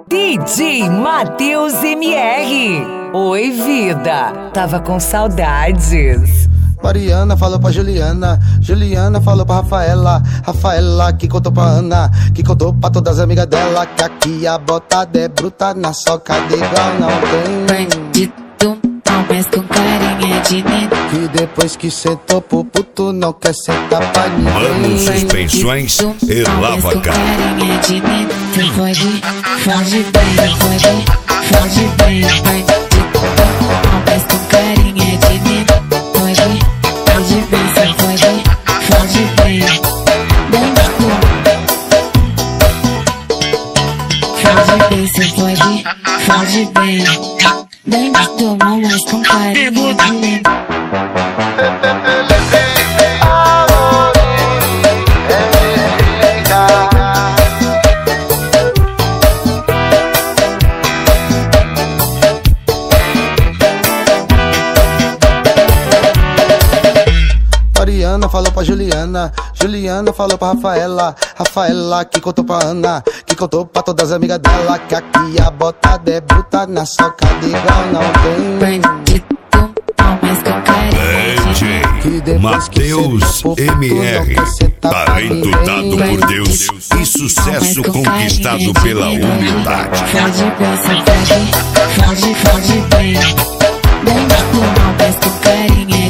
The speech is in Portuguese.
DJ Matheus MR. Oi, vida. Tava com saudades. Mariana falou pra Juliana, Juliana falou pra Rafaela, Rafaela que contou pra Ana, que contou pra todas as amigas dela, que aqui a botada é bruta, na socada igual não tem. Bandido, mas com carinha de nene. Que depois que sentou pro puto não quer sentar pra ninguém. Mano, suspensões e lava com cara. carinha de nene. Você foge bem, foge bem. Bandido, mas com carinha de nene. Foge bem, cê foge bem. Bandido, foge bem, cê foge bem. Bandido, mas com carinha de nene. Mariana falou pra Juliana, Juliana falou pra Rafaela, Rafaela que contou pra Ana, que contou pra todas as amigas dela, que aqui a botada é bruta, na socada igual não tem. Bandido, mas com carinha DJ Matheus MR, talento dado por Deus e sucesso conquistado pela humildade. Foge bem, bandido, mas com carinha